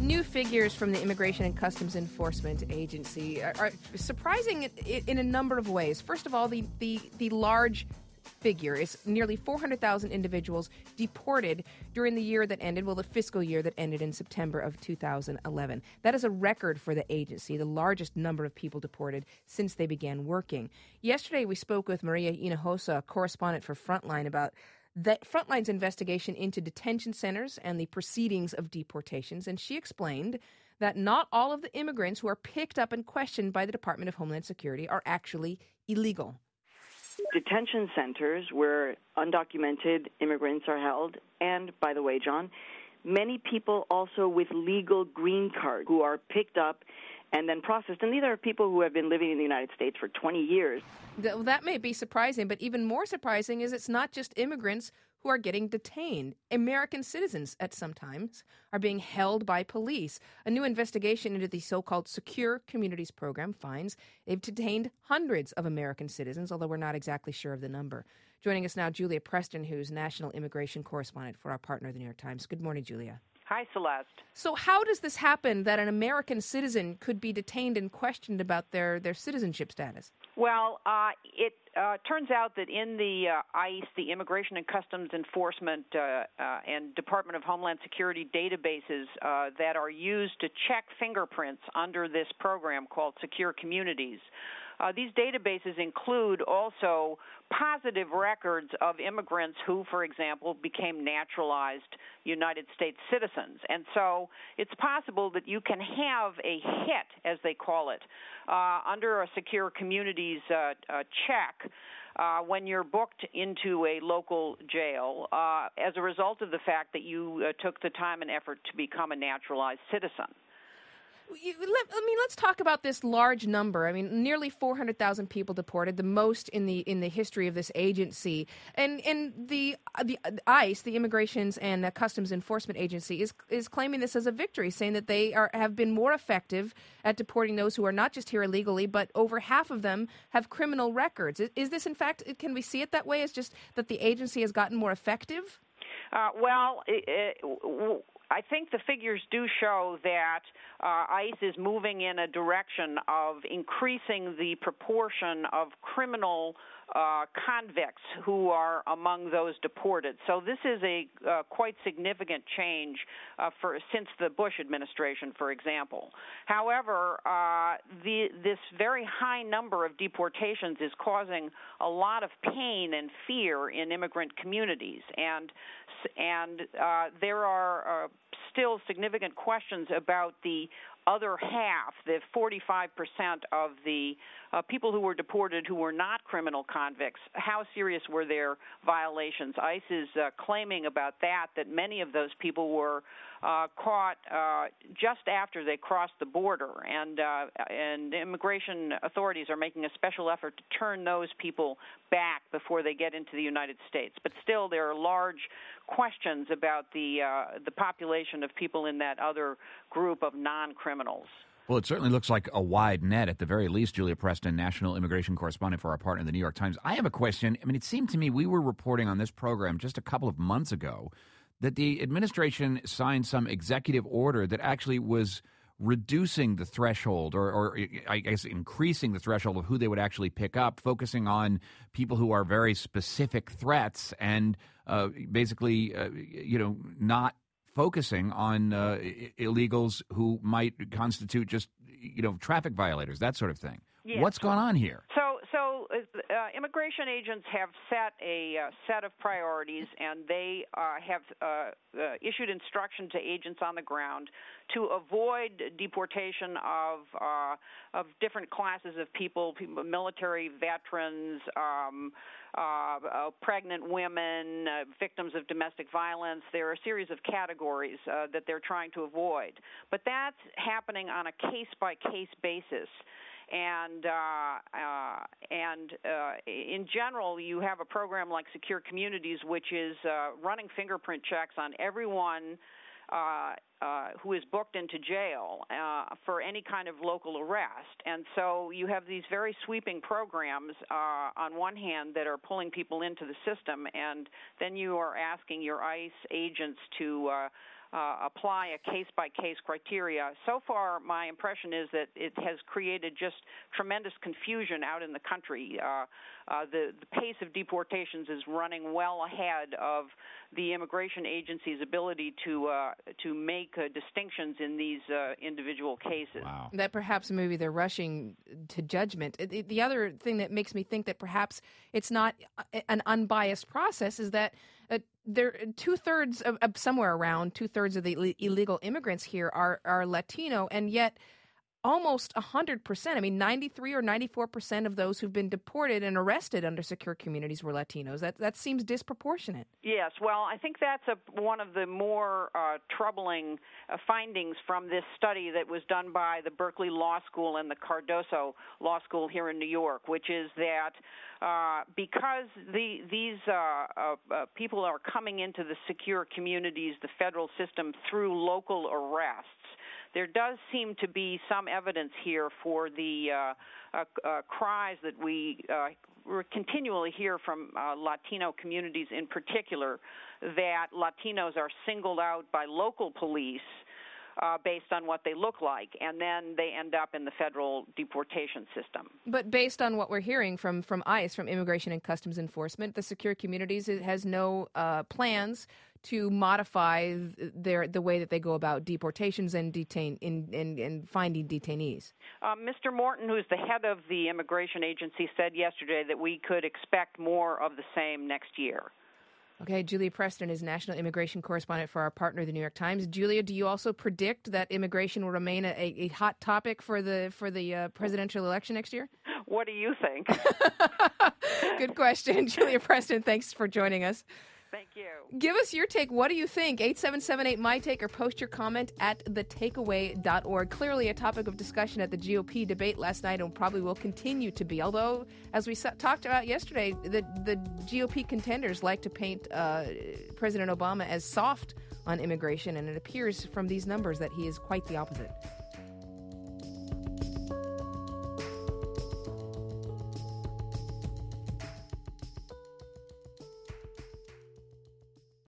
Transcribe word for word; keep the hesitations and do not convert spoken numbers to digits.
New figures from the Immigration and Customs Enforcement Agency are, are surprising in a number of ways. First of all, the, the, the large figure is nearly four hundred thousand individuals deported during the year that ended, well, the fiscal year that ended in September of two thousand eleven. That is a record for the agency, the largest number of people deported since they began working. Yesterday, we spoke with Maria Hinojosa, correspondent for Frontline, about the Frontline's investigation into detention centers and the proceedings of deportations, and she explained that not all of the immigrants who are picked up and questioned by the Department of Homeland Security are actually illegal. Detention centers where undocumented immigrants are held, and by the way, John, many people also with legal green cards who are picked up and then processed. And these are people who have been living in the United States for twenty years. That may be surprising, but even more surprising is it's not just immigrants who are getting detained. American citizens at some times are being held by police. A new investigation into the so-called Secure Communities program finds they've detained hundreds of American citizens, although we're not exactly sure of the number. Joining us now, Julia Preston, who's national immigration correspondent for our partner, the New York Times. Good morning, Julia. Hi, Celeste. So how does this happen that an American citizen could be detained and questioned about their, their citizenship status? Well, uh, it uh, turns out that in the uh, ICE, the Immigration and Customs Enforcement uh, uh, and Department of Homeland Security databases uh, that are used to check fingerprints under this program called Secure Communities, Uh, these databases include also positive records of immigrants who, for example, became naturalized United States citizens. And so it's possible that you can have a hit, as they call it, uh, under a Secure Communities uh, uh, check uh, when you're booked into a local jail uh, as a result of the fact that you uh, took the time and effort to become a naturalized citizen. You, let, I mean, let's talk about this large number. I mean, nearly four hundred thousand people deported, the most in the in the history of this agency. And and the the ICE, the Immigrations and Customs Enforcement Agency, is is claiming this as a victory, saying that they are have been more effective at deporting those who are not just here illegally, but over half of them have criminal records. Is, is this, in fact, can we see it that way? It's just that the agency has gotten more effective? Uh, well, it, it, I think the figures do show that uh, ICE is moving in a direction of increasing the proportion of criminal uh, convicts who are among those deported. So this is a uh, quite significant change uh, for since the Bush administration, for example. However, uh, the, this very high number of deportations is causing a lot of pain and fear in immigrant communities, and and uh, there are uh, still significant questions about the other half, the forty-five percent of the uh, people who were deported who were not criminal convicts. How serious were their violations? ICE is uh, claiming about that that many of those people were uh, caught uh, just after they crossed the border, and uh, and immigration authorities are making a special effort to turn those people back before they get into the United States. But still, there are large questions about the uh, the population of people in that other group of non-criminals. Well, it certainly looks like a wide net at the very least. Julia Preston, national immigration correspondent for our partner, the New York Times. I have a question. I mean, it seemed to me we were reporting on this program just a couple of months ago that the administration signed some executive order that actually was reducing the threshold or, or I guess increasing the threshold of who they would actually pick up, focusing on people who are very specific threats and uh, basically, uh, you know, not focusing on uh, illegals who might constitute just, you know, traffic violators, that sort of thing. Yes. What's going on here? So, so uh, immigration agents have set a uh, set of priorities, and they uh, have uh, uh, issued instruction to agents on the ground to avoid deportation of uh, of different classes of people, people military veterans, um, uh, uh, pregnant women, uh, victims of domestic violence. There are a series of categories uh, that they're trying to avoid. But that's happening on a case-by-case basis. And uh, uh, and uh, in general, you have a program like Secure Communities, which is uh, running fingerprint checks on everyone uh, uh, who is booked into jail uh, for any kind of local arrest. And so you have these very sweeping programs uh, on one hand that are pulling people into the system, and then you are asking your ICE agents to uh, uh, apply a case-by-case criteria. So far, my impression is that it has created just tremendous confusion out in the country. Uh, uh, the, the pace of deportations is running well ahead of the immigration agency's ability to uh, to make uh, distinctions in these uh, individual cases. Wow. That perhaps maybe they're rushing to judgment. It, it, the other thing that makes me think that perhaps it's not an unbiased process is that uh, there two-thirds of, of somewhere around two-thirds of the Ill- illegal immigrants here are, are Latino, and yet almost one hundred percent, I mean ninety-three or ninety-four percent of those who've been deported and arrested under secure communities were Latinos. That that seems disproportionate. Yes, well, I think that's a, one of the more uh, troubling uh, findings from this study that was done by the Berkeley Law School and the Cardoso Law School here in New York, which is that uh, because the, these uh, uh, uh, people are coming into the secure communities, the federal system, through local arrests, there does seem to be some evidence here for the uh, uh, uh, cries that we uh, continually hear from uh, Latino communities in particular, that Latinos are singled out by local police uh, based on what they look like, and then they end up in the federal deportation system. But based on what we're hearing from, from ICE, from Immigration and Customs Enforcement, the secure communities it has no uh, plans to modify their the way that they go about deportations and detain in, in, in finding detainees. Uh, Mister Morton, who's the head of the immigration agency, said yesterday that we could expect more of the same next year. Okay, Julia Preston is national immigration correspondent for our partner, the New York Times. Julia, do you also predict that immigration will remain a, a hot topic for the for the uh, presidential election next year? What do you think? Good question. Julia Preston, thanks for joining us. Thank you. Give us your take. What do you think? eight seven seven eight, M Y Take or post your comment at the takeaway dot org. Clearly a topic of discussion at the G O P debate last night and probably will continue to be. Although, as we talked about yesterday, the, the G O P contenders like to paint uh, President Obama as soft on immigration, and it appears from these numbers that he is quite the opposite.